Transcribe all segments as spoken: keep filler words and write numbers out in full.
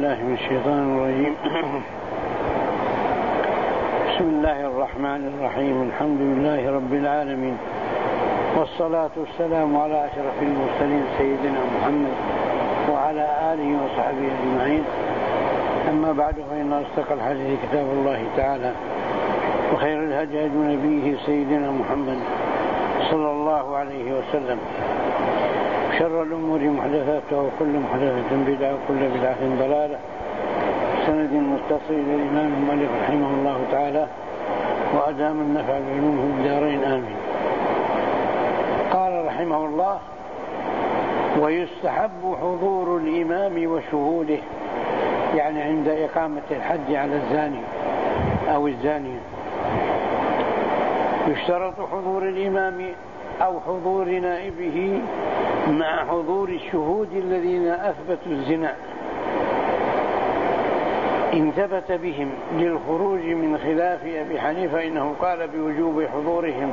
بالله من الشيطان الرجيم. بسم الله الرحمن الرحيم. الحمد لله رب العالمين، والصلاة والسلام على أشرف المرسلين سيدنا محمد وعلى آله وصحبه أجمعين. أما بعد، فإن أصدق الحديث كتاب الله تعالى، وخير الهدي هدي نبيه سيدنا محمد صلى الله عليه وسلم، شر الأمور محدثاتها، وكل محدثة بدعة، وكل بدعة ضلالة. سند متصل إلى الإمام المؤلف رحمه الله تعالى، وأدام النفع بعلومه الدارين، آمين. قال رحمه الله: ويستحب حضور الإمام وشهوده، يعني عند إقامة الحد على الزاني أو الزانية. يشترط حضور الإمام أو حضور نائبه مع حضور الشهود الذين أثبتوا الزنا إن ثبت بهم، للخروج من خلاف أبي حنيفة إنه قال بوجوب حضورهم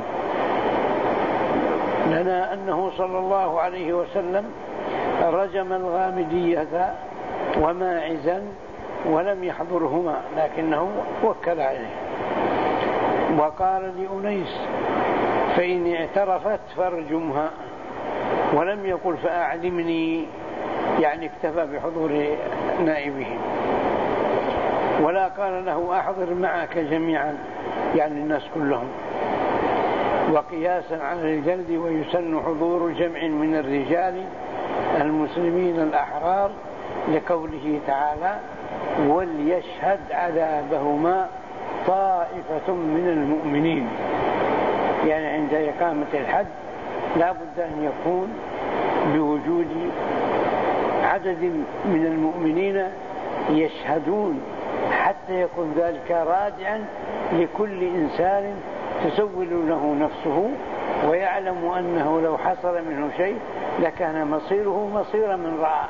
لنا أنه صلى الله عليه وسلم رجم الغامدية وماعزا ولم يحضرهما، لكنه وكل عليه. وقال لأنيس: فإن اعترفت فارجمها، ولم يقل فأعلمني، يعني اكتفى بحضور نائبه. ولا قال له أحضر معك جميعا، يعني الناس كلهم، وقياسا على الجلد. ويسن حضور جمع من الرجال المسلمين الأحرار، لقوله تعالى: وليشهد عذابهما طائفة من المؤمنين. يعني عند إقامة الحد لا بد أن يكون بوجود عدد من المؤمنين يشهدون، حتى يكون ذلك رادعا لكل إنسان تسول له نفسه، ويعلم أنه لو حصل منه شيء لكان مصيره مصير من رأى.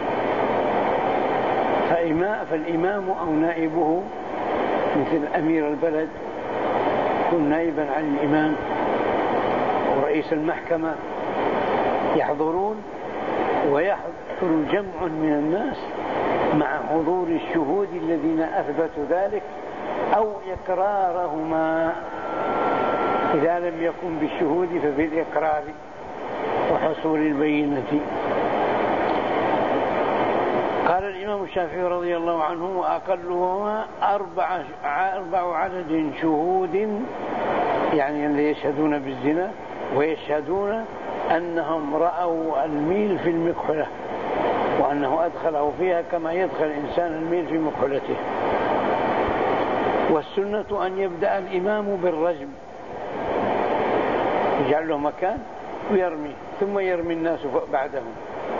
فالإمام أو نائبه مثل أمير البلد يكون نائبا عن الإمام، ورئيس المحكمة يحضرون، ويحضر جمع من الناس مع حضور الشهود الذين أثبتوا ذلك أو إقرارهما. إذا لم يكن بالشهود ففي الإقرار وحصول البينة. قال الإمام الشافعي رضي الله عنه: وأقلهما أربع, أربع عدد شهود، يعني اللي يشهدون بالزنا ويشهدون أنهم رأوا الميل في المكحلة، وأنه أدخله فيها كما يدخل الإنسان الميل في مكحلته. والسنة أن يبدأ الإمام بالرجم، يجعل له مكان ويرمي، ثم يرمي الناس بعدهم،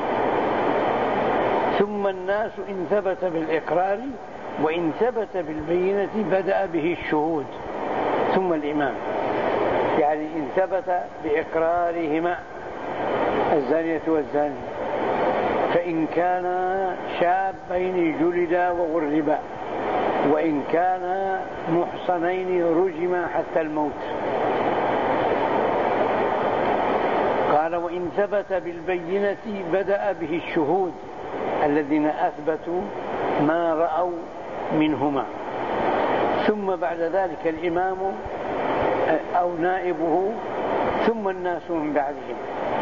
ثم الناس إن ثبت بالإقرار، وإن ثبت بالبينة بدأ به الشهود، ثم الإمام. يعني إن ثبت بإقرارهما الزانية والزاني، فإن كان شابين جلدا وغربا، وإن كان محصنين رجما حتى الموت. قال: وإن ثبت بالبينة بدأ به الشهود الذين أثبتوا ما رأوا منهما، ثم بعد ذلك الإمام أو نائبه، ثم الناس من بعدهم.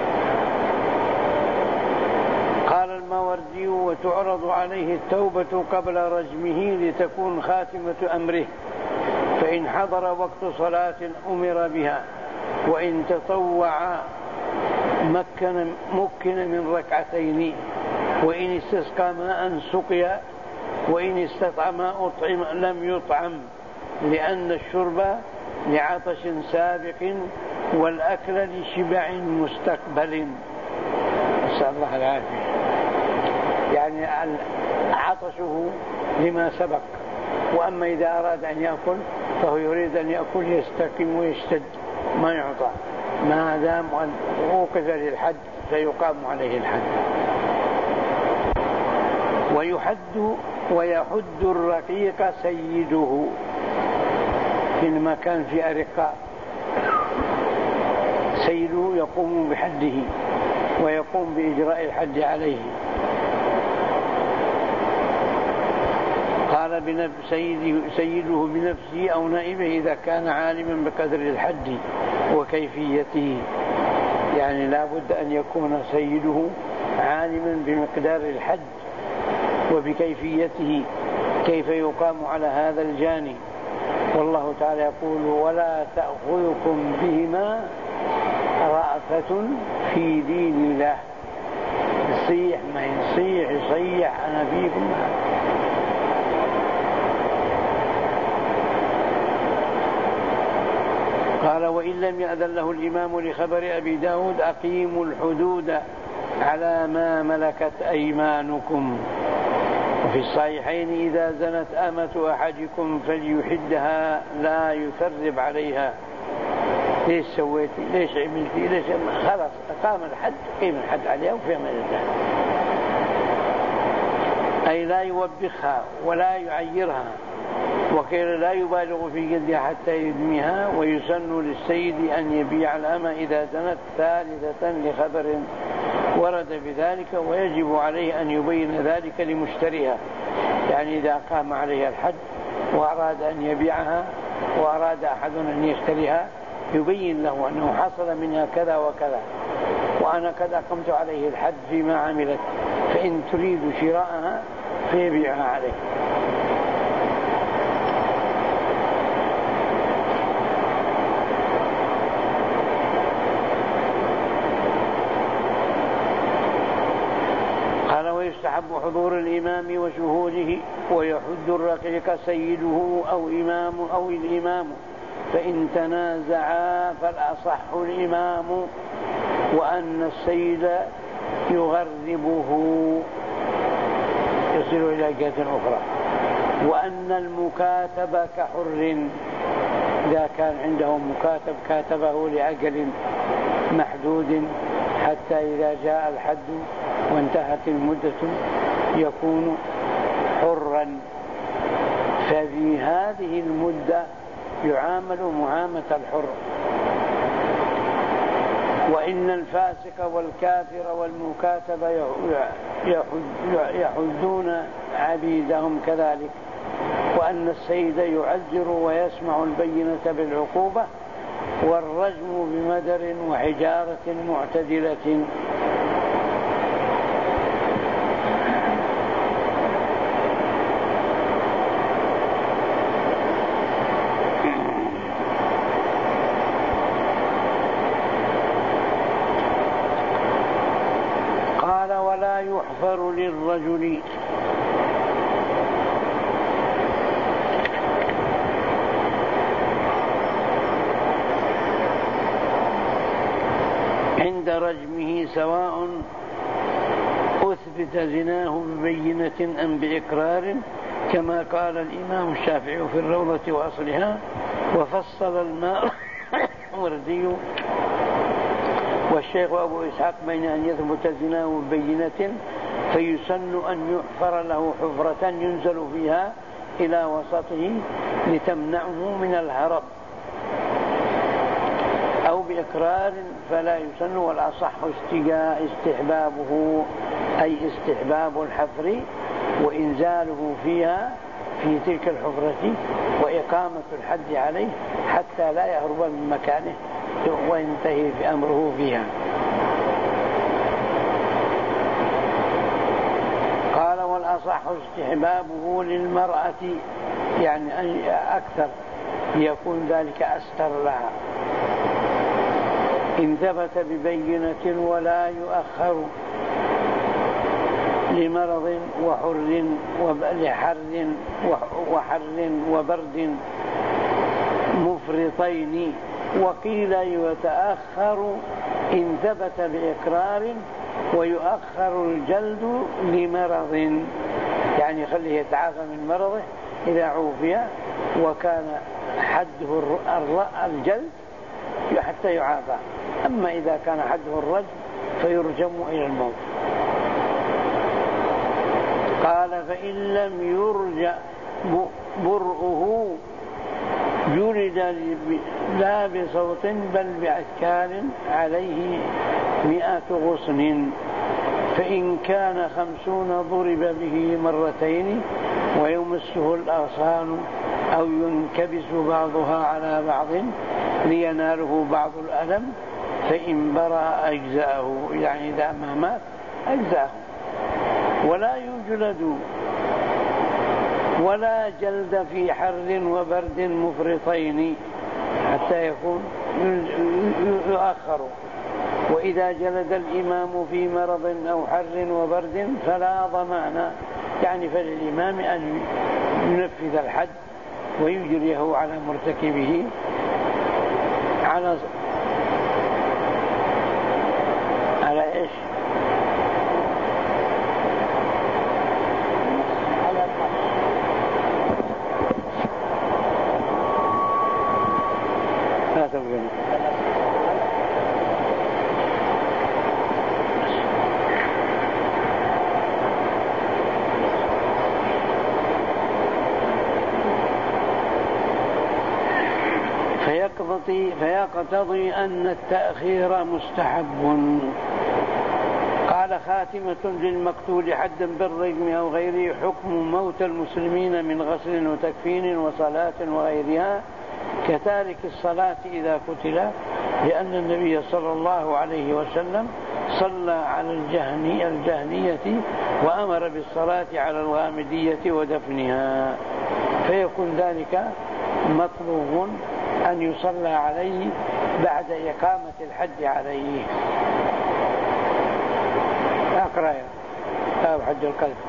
قال الماوردي: وتعرض عليه التوبة قبل رجمه لتكون خاتمة أمره، فإن حضر وقت صلاة أمر بها، وإن تطوع مكن, مكن من ركعتين، وإن استسقى ماء سقيا، وإن استطعم أطعم لم يطعم، لأن الشرب لعطش سابق، والأكل لشبع مستقبل. نسأل الله العافية. يعني عطشه لما سبق، وأما إذا أراد أن يأكل فهو يريد أن يأكل يستقيم ويشتد، ما يعطى، ما دام أن وقف للحد فيقام عليه الحد. ويحد ويحد الرقيق سيده، حينما كان في أرقاء سيده يقوم بحده ويقوم بإجراء الحد عليه. فعل سيده, سيده بنفسه أو نائبه إذا كان عالما بقدر الحد وكيفيته. يعني لا بد أن يكون سيده عالما بمقدار الحد وبكيفيته كيف يقام على هذا الجاني. والله تعالى يقول ولا تأخذكم بهما رأفة في دين الله. يصيح ما يصيح يصيح أنا فيكم. قال وإن لم يأذن له الإمام لخبر أبي داود أقيموا الحدود على ما ملكت أيمانكم. وفي الصحيحين إذا زنت أمة أحدكم فليحدها لا يثرب عليها. ليش سويتي ليش عملتي ليش؟ خلاص أقام الحد قيم الحد عليها وفي أمان الله. أي لا يوبخها ولا يعيرها، وقيل لا يبالغ في جلدها حتى يدميها. ويسن للسيد أن يبيع الأمة إذا زنت ثالثة لخبر ورد بذلك، ويجب عليه أن يبين ذلك لمشتريها. يعني إذا قام عليها الحد وأراد أن يبيعها وأراد أحد أن يشتريها يبين له أنه حصل منها كذا وكذا وأنا قد أقمت عليه الحد فيما عملت، فإن تريد شراءها فيبيعها عليه. ويستحب حضور الإمام وشهوده، ويحد الرقيق سيده أو إمام أو الإمام، فإن تنازعا فالأصح الإمام، وأن السيد يغربه يصل إلى جهة أخرى، وأن المكاتب كحر إذا كان عنده مكاتب كاتبه لأجل محدود حتى إذا جاء الحد وانتهت المدة يكون حرا، ففي هذه المدة يعامل معاملة الحر. وإن الفاسق والكافر والمكاتب يحدون عبيدهم كذلك، وأن السيد يعذر ويسمع البينة بالعقوبة، والرجم بمدر وحجارة معتدلة. قال ولا يحفر للرجل عند رجمه سواء أثبت زناه ببينة أم بإقرار، كما قال الإمام الشافعي في الروضة وأصلها. وفصل الماء وردي والشيخ أبو إسحاق بين أن يثبت زناه ببينة فيسن أن يحفر له حفرة ينزل فيها إلى وسطه لتمنعه من الهرب، أو بإقرار فلا يسن. والأصح استحبابه أي استحباب الحفر وإنزاله فيها في تلك الحفرة وإقامة الحد عليه حتى لا يهرب من مكانه وينتهي بأمره فيها. قال والأصح استحبابه للمرأة، يعني أكثر يكون ذلك أستر لها إن ثبت ببينة، ولا يؤخر لمرض وحر ولحر وحر وبرد مفرطين. وقيل يتأخر إن ثبت بإقرار، ويؤخر الجلد لمرض، يعني خليه يتعافى من مرضه إذا عوفي وكان حده الجلد حتى يعافى. أما إذا كان حده الرجم فيرجم إلى الموت. قال فإن لم يرجع برؤه جلد لا بصوت بل بأشكال عليه مئة غصن. فإن كان خمسون ضرب به مرتين ويمسه الأغصان أو ينكبس بعضها على بعض ليناله بعض الألم فإن برأ أجزأه، يعني إذا ما مات أجزأه. ولا يجلد ولا جلد في حر وبرد مفرطين حتى يكون يؤخر. وإذا جلد الإمام في مرض أو حر وبرد فلا ضمان، يعني فللإمام أن ينفذ الحد ويجريه على مرتكبه على على إيش؟ لا تبقى فيقتضي أن التأخير مستحب. قال خاتمة للمقتول حدا بالرجم أو غيره حكم موت المسلمين من غسل وتكفين وصلاة وغيرها كتارك الصلاة إذا قتل، لأن النبي صلى الله عليه وسلم صلى على الجهني الجهنية وأمر بالصلاة على الغامدية ودفنها، فيكون ذلك مطلوب أن يصلى عليه بعد إقامة الحد عليه. أقرأ كتاب حد القذف.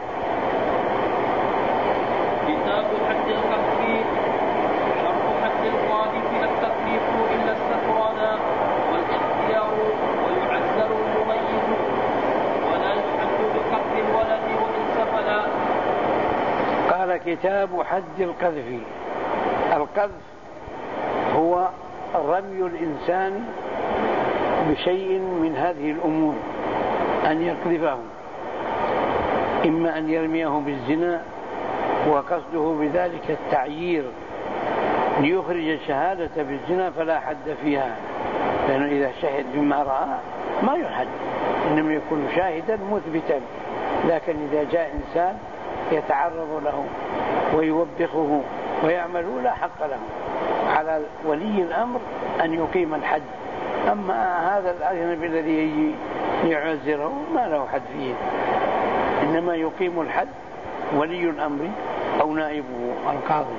كتاب حد القذف. شرط حد القاذف التكليف إلا السكران والاختيار ويعزر المميز ولا يحد بقذف الولد وإن سفلا. قال كتاب حد القذف. القذف هو رمي الإنسان بشيء من هذه الأمور، أن يقذفه، إما أن يرميه بالزنا وقصده بذلك التعيير ليخرج الشهادة بالزنا فلا حد فيها، لأنه إذا شهد بما رأى ما يحد، إنما يكون شاهدا مثبتا. لكن إذا جاء إنسان يتعرض له ويوبخه ويعمل لا حق له، على ولي الأمر أن يقيم الحد. أما هذا الأجنبي الذي يجي يعزره ما له حد فيه، إنما يقيم الحد ولي الأمر أو نائبه القاضي،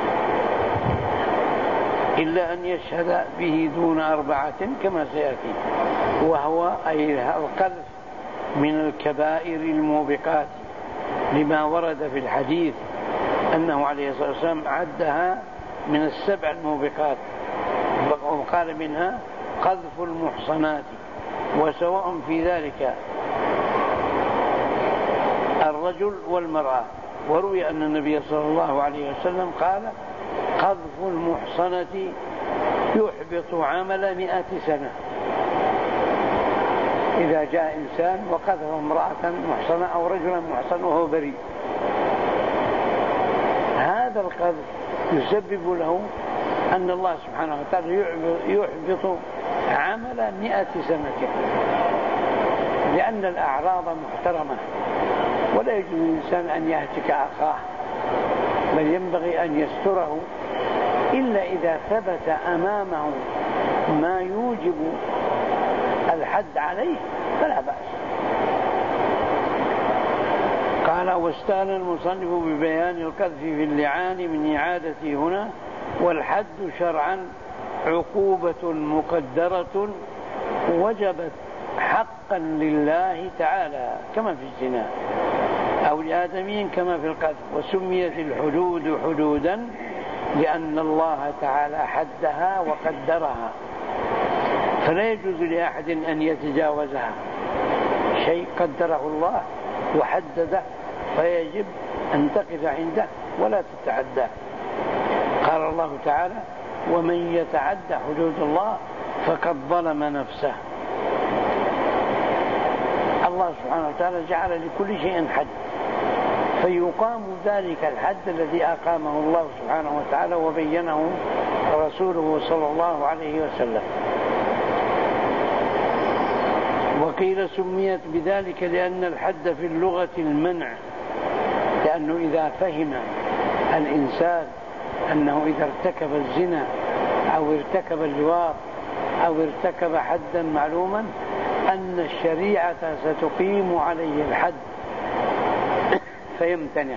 إلا أن يشهد به دون أربعة كما سيأتي. وهو أي القذف من الكبائر الموبقات لما ورد في الحديث أنه عليه الصلاة والسلام عدها من السبع الموبقات، وقال منها قذف المحصنات، وسواء في ذلك الرجل والمرأة. وروي أن النبي صلى الله عليه وسلم قال قذف المحصنة يحبط عمل مئة سنة. إذا جاء إنسان وقذف امرأة محصنة أو رجلا محصن وهو بريء، هذا القذف يسبب له أن الله سبحانه وتعالى يحبط عمل مئة سنة، لأن الأعراض محترمة ولا يجوز للإنسان أن يهتك أخاه، بل ينبغي أن يستره إلا إذا ثبت أمامه ما يوجب الحد عليه فلا بأس. قال واستان المصنف ببيان القذف في اللعان من إعادته هنا. والحد شرعا عقوبة مقدرة وجبت حقا لله تعالى كما في الزنا أو لآدمين كما في القذف، وسميت الحدود حدودا لأن الله تعالى حدها وقدرها، فلا يجوز لأحد أن يتجاوزها. شيء قدره الله وحدده فيجب أن تقف عنده ولا تتعدى. قال الله تعالى ومن يتعدى حدود الله فقد ظلم نفسه. الله سبحانه وتعالى جعل لكل شيء حد، فيقام ذلك الحد الذي أقامه الله سبحانه وتعالى وبينه رسوله صلى الله عليه وسلم. وقيل سميت بذلك لأن الحد في اللغة المنع، لأنه إذا فهم الإنسان أنه إذا ارتكب الزنا أو ارتكب اللواط أو ارتكب حدا معلوما أن الشريعة ستقيم عليه الحد فيمتنع،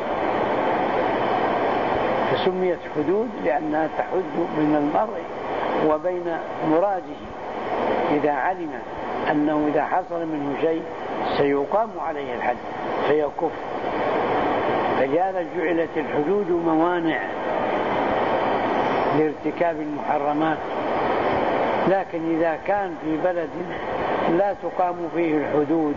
فسميت حدود لأنها تحد بين المرء وبين مراده إذا علم أنه إذا حصل منه شيء سيقام عليه الحد فيكف. فلهذا جعلت الحدود موانع لارتكاب المحرمات. لكن إذا كان في بلد لا تقام فيه الحدود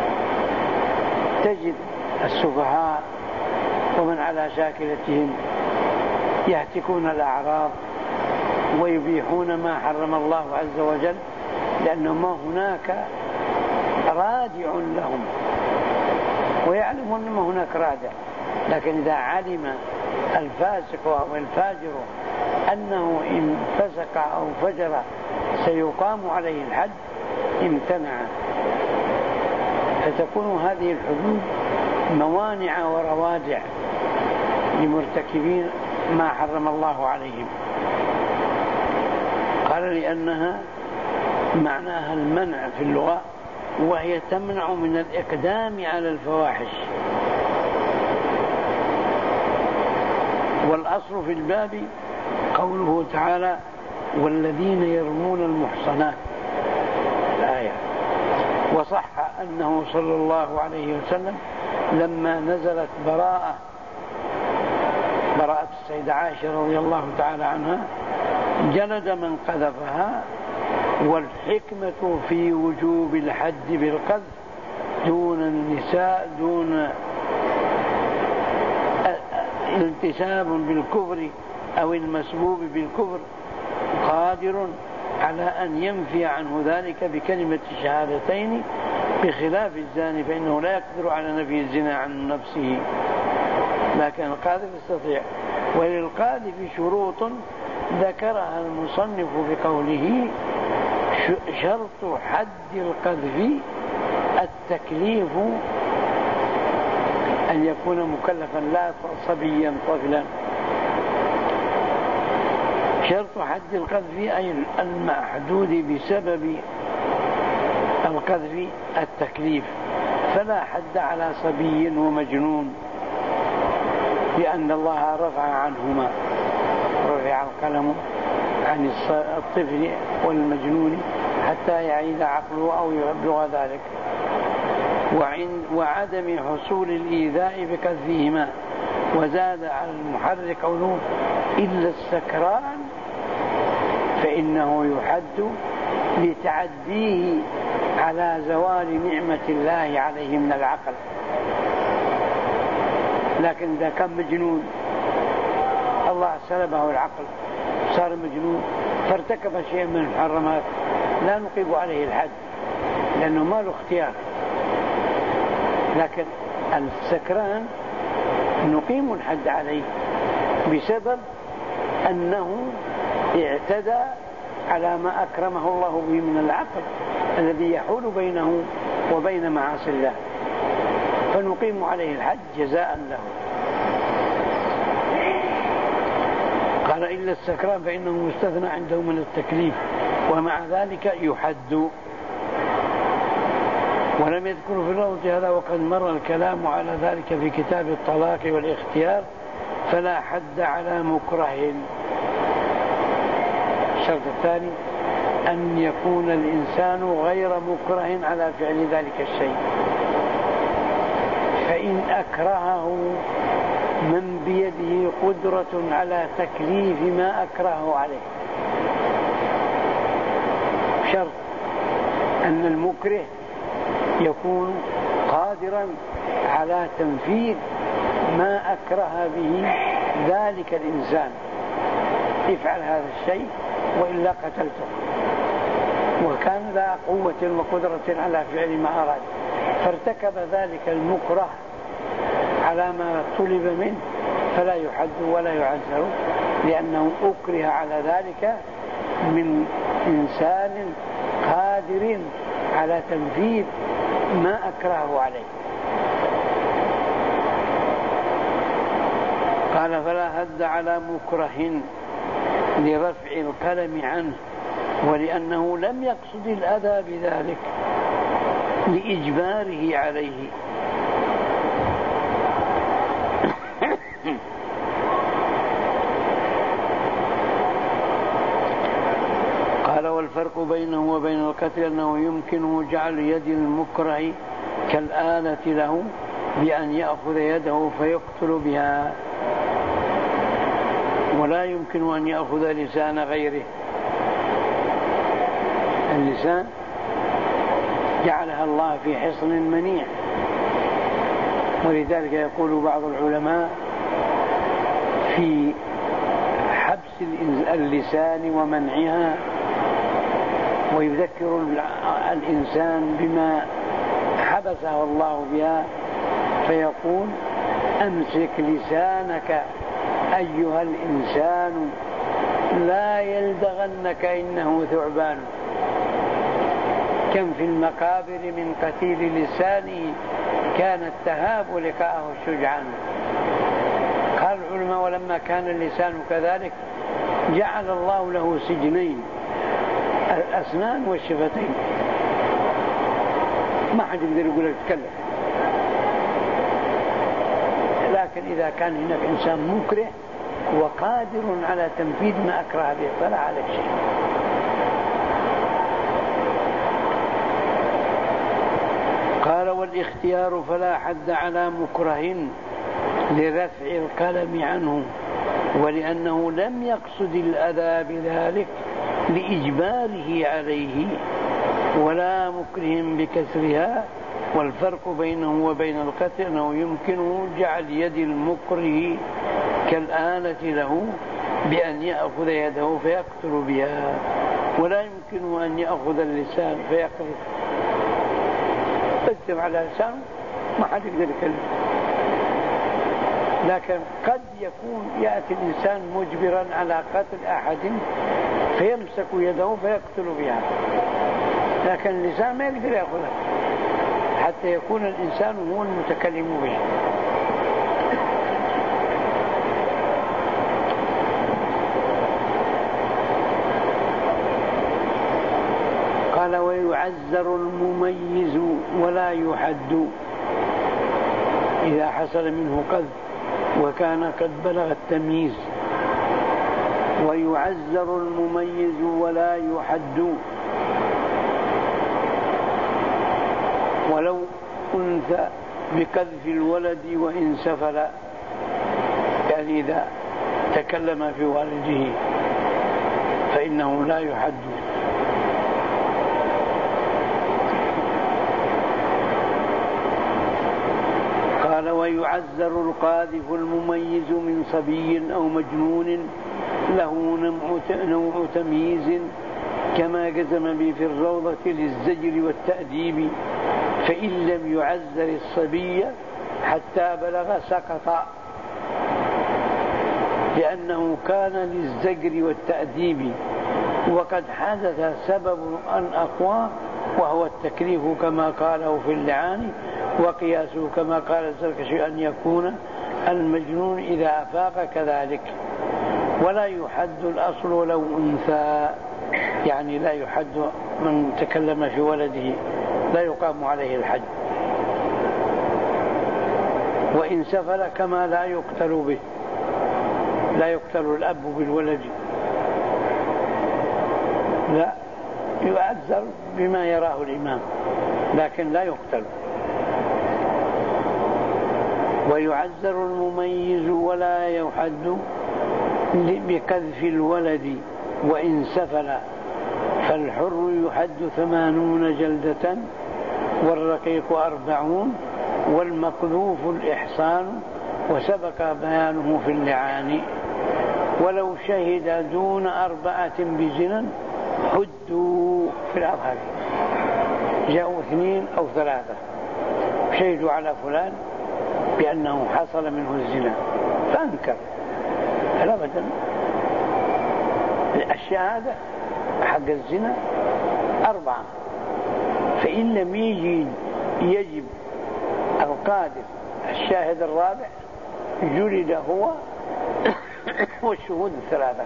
تجد السفهاء ومن على شاكلتهم يهتكون الأعراض ويبيحون ما حرم الله عز وجل، لأنه ما هناك رادع لهم ويعلمون أن ما هناك رادع. لكن إذا علم الفاسق أو الفاجر أنه إن فسق أو فجر سيقام عليه الحد امتنع، فتكون هذه الحدود موانع وروادع لمرتكبين ما حرم الله عليهم. قال لأنها معناها المنع في اللغة، وهي تمنع من الإقدام على الفواحش. والأصل في الباب قوله تعالى والذين يرمون المحصنات الآية. وصح أنه صلى الله عليه وسلم لما نزلت براءة براءة السيدة عائشة رضي الله تعالى عنها جلد من قذفها، والحكمة في وجوب الحد بالقذف دون النساء دون التساب بالكفر أو المسبوب بالكفر قادر على أن ينفي عنه ذلك بكلمة الشهادتين، بخلاف الزاني فإنه لا يقدر على نفي الزنا عن نفسه، لكن القاذف يستطيع. وللقاذف شروط ذكرها المصنف بقوله شرط حد القذف التكليف أن يكون مكلفا لا صبيا طفلا. شرط حد القذف أي المحدود بسبب القذف التكليف، فلا حد على صبي ومجنون لأن الله رفع عنهما، رفع القلم عن الطفل والمجنون حتى يعيد عقله أو يبلغ ذلك. وعدم حصول الإيذاء بقذفهما. وزاد على المحرك قوله إلا السكران فإنه يحد لتعديه على زوال نعمة الله عليه من العقل. لكن إذا كان مجنون الله سلبه العقل صار مجنون فارتكب شيئا من المحرمات لا نقيم عليه الحد لأنه ما له اختيار. لكن السكران نقيم الحد عليه بسبب أنه اعتدى على ما أكرمه الله به من العقل الذي يحول بينه وبين معاصي الله، فنقيم عليه الحد جزاء له. قال إلا السكران فإنه مستثنى عنده من التكليف، ومع ذلك يحد. ولم يذكر في الروض هذا وقد مر الكلام على ذلك في كتاب الطلاق والاختيار، فلا حد على مكره. الشرط الثاني أن يكون الإنسان غير مكره على فعل ذلك الشيء، فإن أكرهه من بيده قدرة على تكليف ما أكرهه عليه. شرط أن المكره يكون قادرا على تنفيذ ما أكره به ذلك الإنسان، افعل هذا الشيء وإلا قتلته، وكان ذا قوة وقدرة على فعل ما أراد فارتكب ذلك المكره على ما طلب منه فلا يحد ولا يعزر، لأنه أكره على ذلك من إنسان قادر على تنفيذ ما أكرهه عليه. قال فلا هد على مكره لرفع القلم عنه، ولأنه لم يقصد الأذى بذلك لإجباره عليه. قال والفرق بينه وبين القتل أنه يمكنه جعل يد المكره كالآلة له بأن يأخذ يده فيقتل بها، ولا يمكن أن يأخذ لسان غيره. اللسان جعلها الله في حصن منيع، ولذلك يقول بعض العلماء في حبس اللسان ومنعها، ويذكر الإنسان بما حبسه الله بها، فيقول أمسك لسانك أيها الإنسان لا يلدغنك إنه ثعبان. كم في المقابر من قتيل لسانه كانت تهاب لقاءه الشجعان. قال العلماء ولما كان اللسان كذلك جعل الله له سجنين، الأسنان والشفتين، ما حد يقدر يقول لك تكلم. لكن إذا كان هناك إنسان مكره وقادر على تنفيذ ما أكره به فلا عليك شيء. قال والاختيار فلا حد على مكره لرفع القلم عنه، ولأنه لم يقصد الأذى بذلك لإجباره عليه، ولا مكره بكسرها. والفرق بينه وبين القتل أنه يمكنه جعل يد المكره كالآلة له بأن يأخذ يده فيقتل بها، ولا يمكنه أن يأخذ اللسان فيقتل. تكتب على لسانه ما حد يقدر يكلم. لكن قد يكون يأتي الإنسان مجبرا على قتل أحد فيمسك يده فيقتل بها، لكن اللسان ما يقدر يأخذها حتى يكون الإنسان هو المتكلم به. قال ويعزر المميز ولا يحد إذا حصل منه قذف وكان قد بلغ التمييز. ويعزر المميز ولا يحد ولو أنثى بقذف الولد وإن سفل، يعني إذا تكلم في والده فإنه لا يحد. قال ويعزر القاذف المميز من صبي أو مجنون له نوع تمييز كما جزم به في الروضة للزجر والتأديب، فإن لم يعزر الصبي حتى بلغ سقط، لأنه كان للزجر والتأديب، وقد حدث سبب أن أقوى وهو التكليف كما قاله في اللعان، وقياسه كما قال الزركشي أن يكون المجنون إذا أفاق كذلك. ولا يحد الأصل لو أنثى، يعني لا يحد من تكلم في ولده، لا يقام عليه الحد. وإن سفل كما لا يقتل به، لا يقتل الأب بالولد، لا يعذر بما يراه الإمام لكن لا يقتل. ويعذر المميز ولا يحد بقذف الولد وإن سفل، فالحر يحد ثمانون جلدة والرقيق أربعون والمقذوف الإحصان، وسبق بيانه في اللعان. ولو شهد دون أربعة بزنا حدوا في الأظهر، جاءوا اثنين أو ثلاثة شهدوا على فلان بأنه حصل منه الزنا فأنكر، فلا أبدا. الشهادة حق الزنا أربعة، فإن فإن لم يجد يجب القاذف الشاهد الرابع جلد هو والشهود الثلاثة.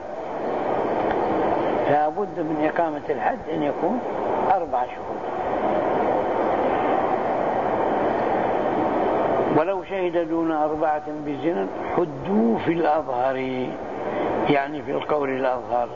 لا بد من إقامة الحد أن يكون أربع شهود. ولو شهد دون أربعة بزنا حدوا في الأظهر، يعني في القول الأظهر.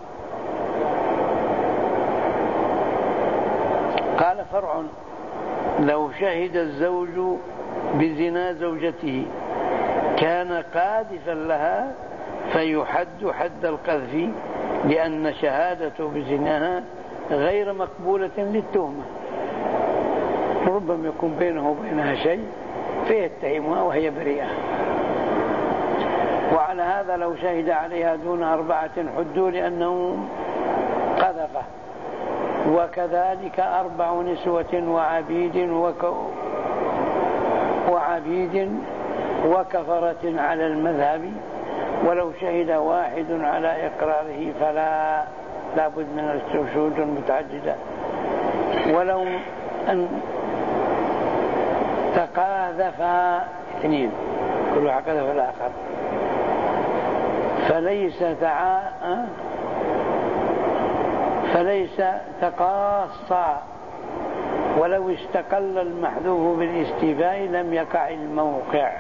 قال فرع: لو شهد الزوج بزنا زوجته كان قاذفا لها فيحد حد القذف، لأن شهادته بزناها غير مقبولة للتهمة، ربما يكون بينه وبينها شيء فيتهمها وهي بريئة. وعلى هذا لو شهد عليها دون أربعة حدوا لأنه قذفه. وكذلك أربع نسوة وعبيد وك وعبيد وكفرة على المذهب، ولو شهد واحد على إقراره فلا لا بد من الشهود المتعددة. ولو أن تقاذف اثنين كل واحد قذف الآخر فليس تعا فليس تقاصا، ولو استقل المحذوف بالاستيفاء لم يقع الموقع.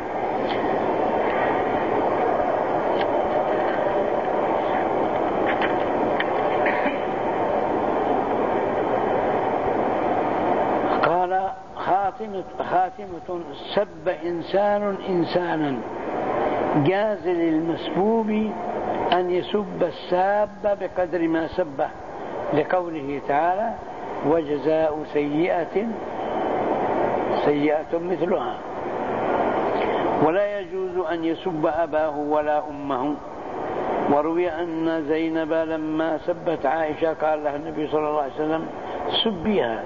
قال خاتمة, خاتمة سب إنسان إنسانا جاز للمسبوب أن يسب الساب بقدر ما سبه، لقوله تعالى: وجزاء سيئة سيئة مثلها. ولا يجوز أن يسب أباه ولا أمه. وروي أن زينب لما سبت عائشة قال لها النبي صلى الله عليه وسلم: سبيها.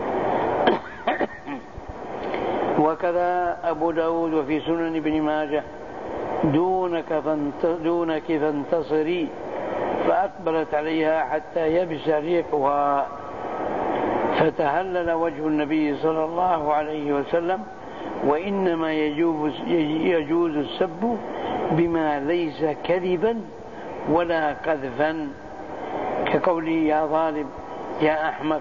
وكذا أبو داود وفي سنن ابن ماجه: دونك, دونك فانتصري، فأقبلت عليها حتى يبس ريقها، فتهلل وجه النبي صلى الله عليه وسلم. وإنما يجوز, يجوز السب بما ليس كذبا ولا قذفا، كقوله: يا ظالم، يا أحمق،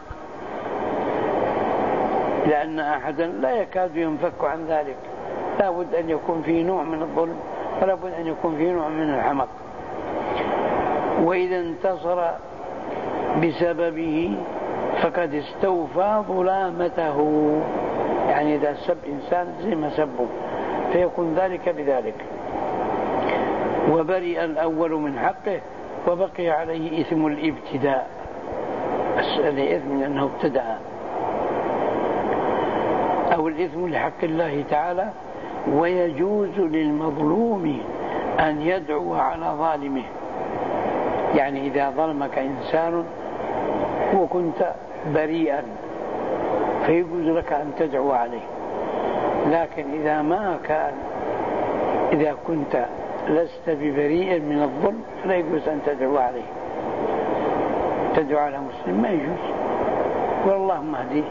لأن أحدا لا يكاد ينفك عن ذلك. لا بد أن يكون فيه نوع من الظلم ولا بد أن يكون فيه نوع من الحمق. وإذا انتصر بسببه فقد استوفى ظلامته، يعني إذا سب إنسان زي ما سبه فيكون ذلك بذلك، وبرئ الأول من حقه وبقي عليه إثم الابتداء، الإثم لأنه ابتدأ، أو الإثم لحق الله تعالى. ويجوز للمظلوم أن يدعو على ظالمه، يعني إذا ظلمك إنسان وكنت بريئا فيجوز لك أن تدعو عليه، لكن إذا ما كان إذا كنت لست ببريء من الظلم لا يجوز أن تدعو عليه. تدعو على مسلم ما يجوز، والله مهديه،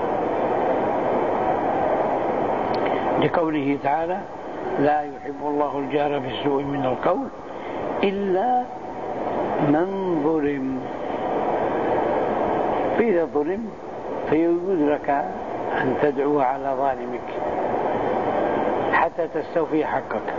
لقوله تعالى: لا يحب الله الجار بالسوء من القول إلا من ظلم. فإذا ظلم فيجوز لك أن تدعو على ظالمك حتى تستوفي حقك.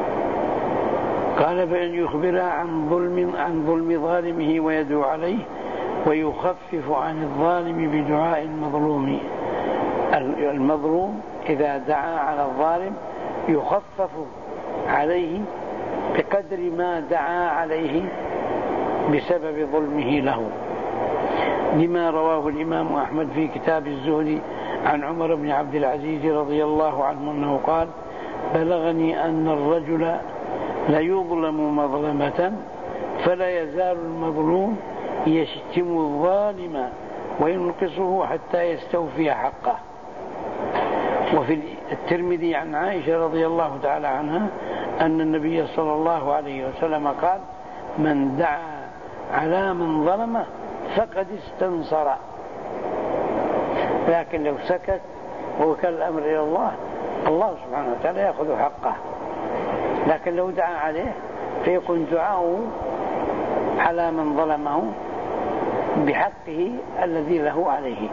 قال: فإن يخبر عن ظلم عن ظلم ظالمه ويدعو عليه ويخفف عن الظالم بدعاء المظلوم. المظلوم إذا دعا على الظالم يخفف عليه بقدر ما دعا عليه بسبب ظلمه له، لما رواه الإمام أحمد في كتاب الزهد عن عمر بن عبد العزيز رضي الله عنه أنه قال: بلغني أن الرجل ليظلم مظلمة فلا يزال المظلوم يشتم الظالم وينقصه حتى يستوفي حقه. وفي الترمذي عن عائشة رضي الله تعالى عنها أن النبي صلى الله عليه وسلم قال: من دعا على من ظلمه فقد استنصر. لكن لو سكت ووكل الأمر إلى الله الله سبحانه وتعالى يأخذ حقه. لكن لو دعا عليه فيكون دعاؤه على من ظلمه بحقه الذي له عليه.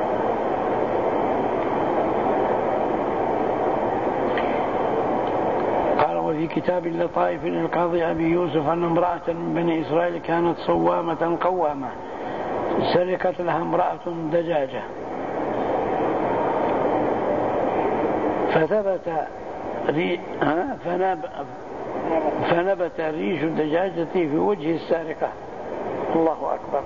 قال وفي كتاب اللطائف للقاضي أبي يوسف أن امرأة من بني إسرائيل كانت صوامة قوامة سرقت لها امرأة دجاجة فثبت ري... فنب... فنبت ريش الدجاجة في وجه السارقة. الله أكبر.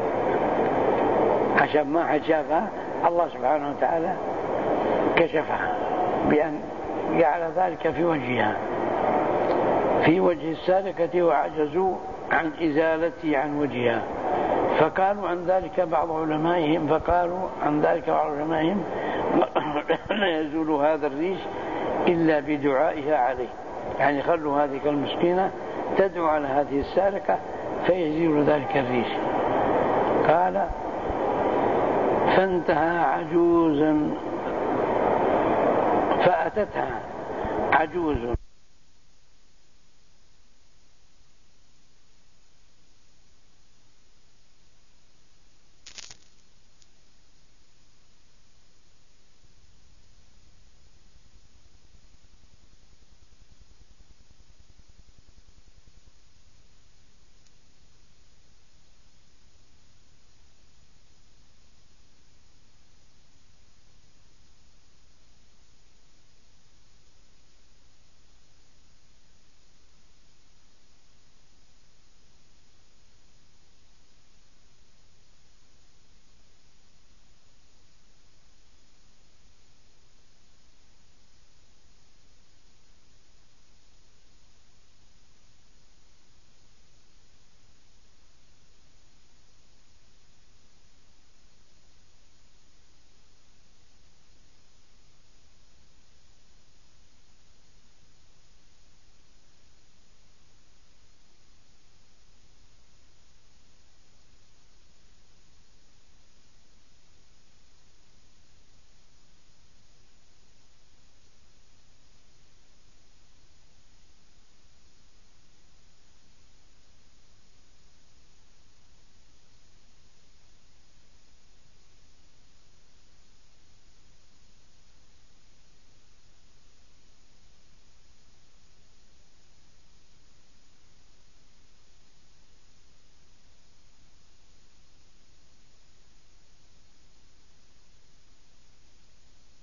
عشان ما حد شافها الله سبحانه وتعالى كشفها بأن جعل ذلك في وجهها في وجه السارقة وعجزوا عن إزالته عن وجهها. فقالوا عن ذلك بعض علمائهم فقالوا عن ذلك بعض علمائهم لا يزول هذا الريش إلا بدعائها عليه، يعني خلوا هذه المسكينة تدعو على هذه السارقة فيزيل ذلك الريش. قال فانتهى عجوزا فأتتها عجوز